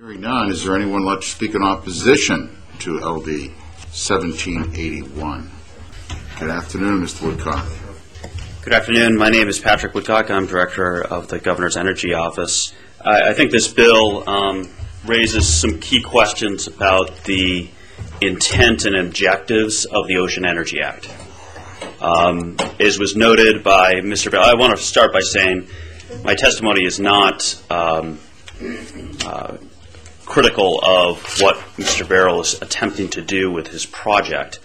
Hearing none, is there anyone left to speak in opposition to LD 1781? Good afternoon, Mr. Woodcock. Good afternoon. My name is Patrick Woodcock. I'm Director of the Governor's Energy Office. I think this bill raises some key questions about the intent and objectives of the Ocean Energy Act. As was noted by Mr. Bell, I want to start by saying my testimony is not critical of what Mr. Barrell is attempting to do with his project.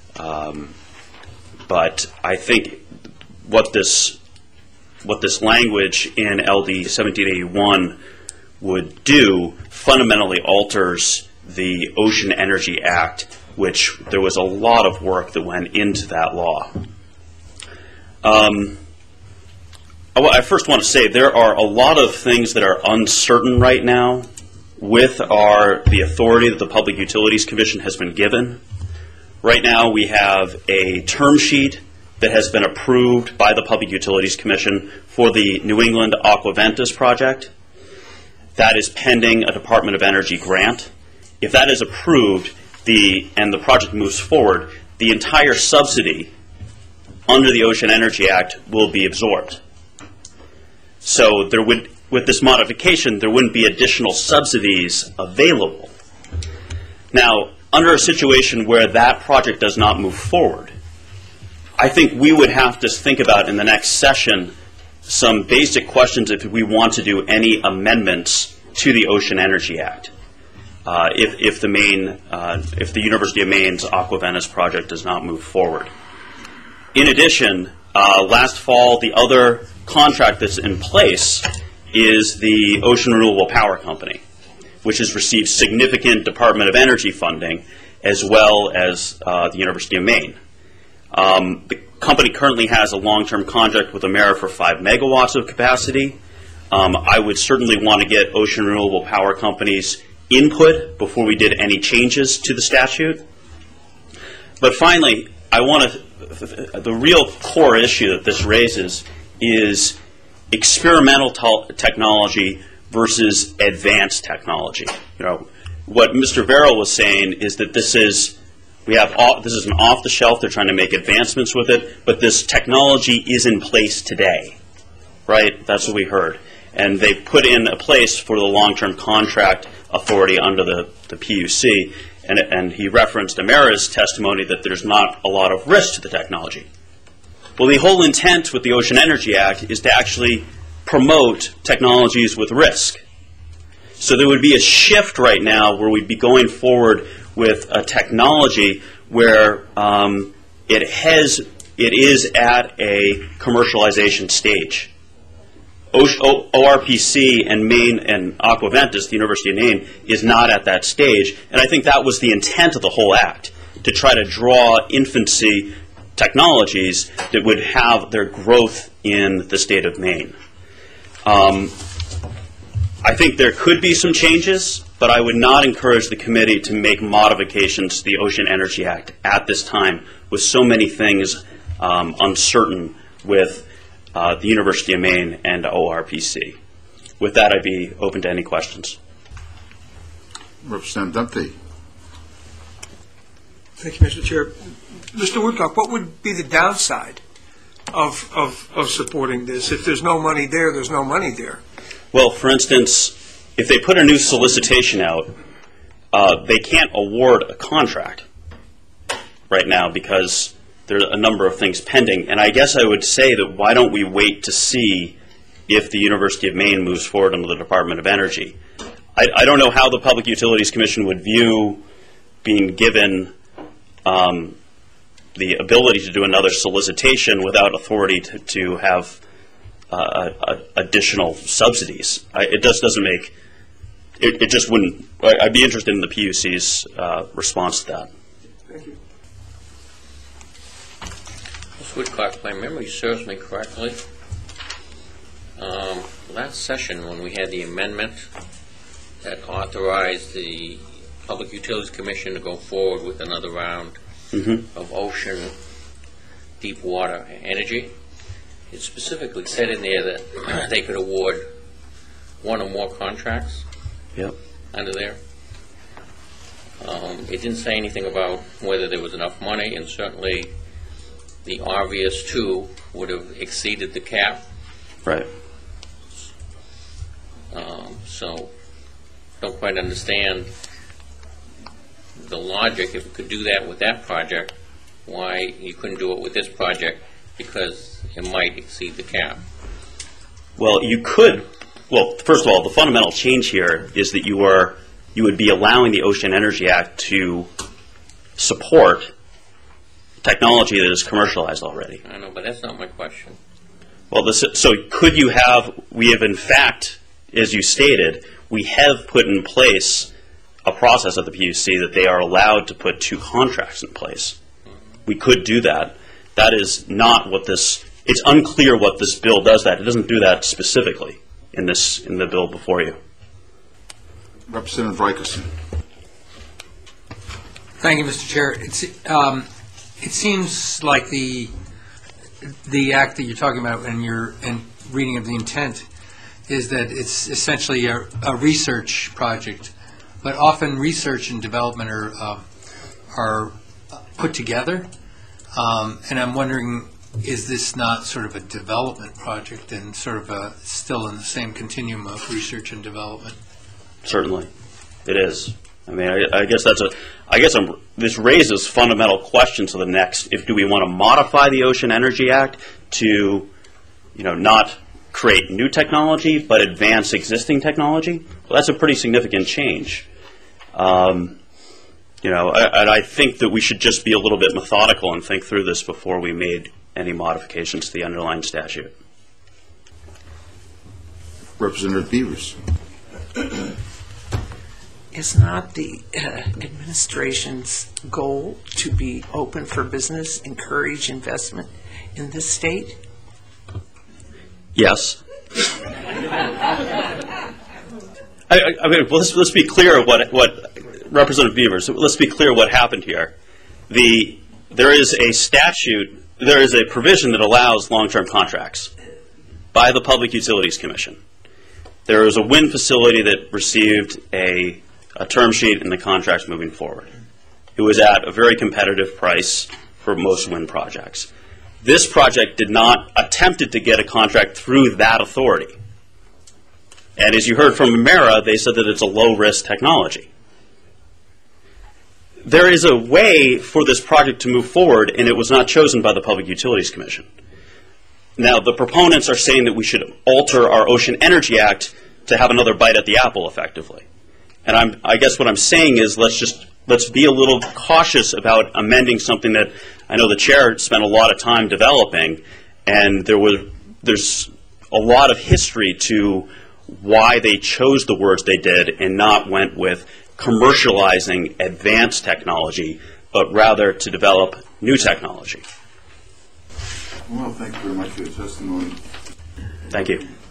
But I think what this language in LD 1781 would do fundamentally alters the Ocean Energy Act, which there was a lot of work that went into that law. I first want to say there are a lot of things that are uncertain right now with the authority that the Public Utilities Commission has been given. Right now we have a term sheet that has been approved by the Public Utilities Commission for the New England Aquaventus project. That is pending a Department of Energy grant. If that is approved and the project moves forward, the entire subsidy under the Ocean Energy Act will be absorbed. So with this modification, there wouldn't be additional subsidies available. Now, under a situation where that project does not move forward, I think we would have to think about in the next session some basic questions if we want to do any amendments to the Ocean Energy Act. If the University of Maine's Aquaventus project does not move forward. In addition, last fall, the other contract that's in place is the Ocean Renewable Power Company, which has received significant Department of Energy funding, as well as the University of Maine. The company currently has a long-term contract with Emera for 5 megawatts of capacity. I would certainly want to get Ocean Renewable Power Company's input before we did any changes to the statute. But finally, the real core issue that this raises is experimental technology versus advanced technology. What Mr. Barrell was saying is that this is an off-the-shelf. They're trying to make advancements with it, but this technology is in place today, right? That's what we heard. And they put in a place for the long-term contract authority under the PUC, and he referenced Emera's testimony that there's not a lot of risk to the technology. Well, the whole intent with the Ocean Energy Act is to actually promote technologies with risk. So there would be a shift right now where we'd be going forward with a technology where it is at a commercialization stage. ORPC and Maine and Aquaventus, the University of Maine, is not at that stage, and I think that was the intent of the whole act, to try to draw infancy technologies that would have their growth in the state of Maine. I think there could be some changes, but I would not encourage the committee to make modifications to the Ocean Energy Act at this time, with so many things uncertain with the University of Maine and ORPC. With that, I'd be open to any questions. Representative Dempsey. Thank you, Mr. Chair. Mr. Woodcock, what would be the downside of supporting this? If there's no money there, there's no money there. Well, for instance, if they put a new solicitation out, they can't award a contract right now because there's a number of things pending. And I guess I would say that why don't we wait to see if the University of Maine moves forward under the Department of Energy. I don't know how the Public Utilities Commission would view being given the ability to do another solicitation without authority to have additional subsidies. It just doesn't make, it just wouldn't, I'd be interested in the PUC's response to that. Thank you. Mr. Woodcock, if my memory serves me correctly, last session when we had the amendment that authorized the Public Utilities Commission to go forward with another round of ocean deep water energy, it specifically said in there that they could award one or more contracts. Yep. under there. It didn't say anything about whether there was enough money, and certainly the obvious two would have exceeded the cap. Right. So, don't quite understand the logic. If you could do that with that project, why you couldn't do it with this project, because it might exceed the cap. Well, you could. Well, first of all, the fundamental change here is that you would be allowing the Ocean Energy Act to support technology that is commercialized already. I know, but that's not my question. Well, so could you have? We have, in fact, as you stated, we have put in place a process at the PUC that they are allowed to put 2 contracts in place. We could do that. That is not what this. It's unclear what this bill does. That it doesn't do that specifically in the bill before you. Representative Rickerson. Thank you, Mr. Chair. It seems like the act that you're talking about in your reading of the intent is that it's essentially a research project, but often research and development are put together, and I'm wondering, is this not sort of a development project and sort of still in the same continuum of research and development? Certainly, it is. I mean, I guess this raises fundamental questions to the next. Do we want to modify the Ocean Energy Act to, not create new technology but advance existing technology? Well, that's a pretty significant change. And I think that we should just be a little bit methodical and think through this before we made any modifications to the underlying statute. Representative Beavers. Is not the administration's goal to be open for business, encourage investment in this state? Yes. I mean, let's be clear what Representative Beavers. Let's be clear what happened here. There is a statute. There is a provision that allows long-term contracts by the Public Utilities Commission. There is a wind facility that received a term sheet in the contracts moving forward. It was at a very competitive price for most wind projects. This project did not attempted to get a contract through that authority. And as you heard from Emera, they said that it's a low-risk technology. There is a way for this project to move forward, and it was not chosen by the Public Utilities Commission. Now, the proponents are saying that we should alter our Ocean Energy Act to have another bite at the apple, effectively. And I guess what I'm saying is let's be a little cautious about amending something that I know the chair spent a lot of time developing, and there's a lot of history to why they chose the words they did and not went with commercializing advanced technology, but rather to develop new technology. Well, thank you very much for your testimony. Thank you.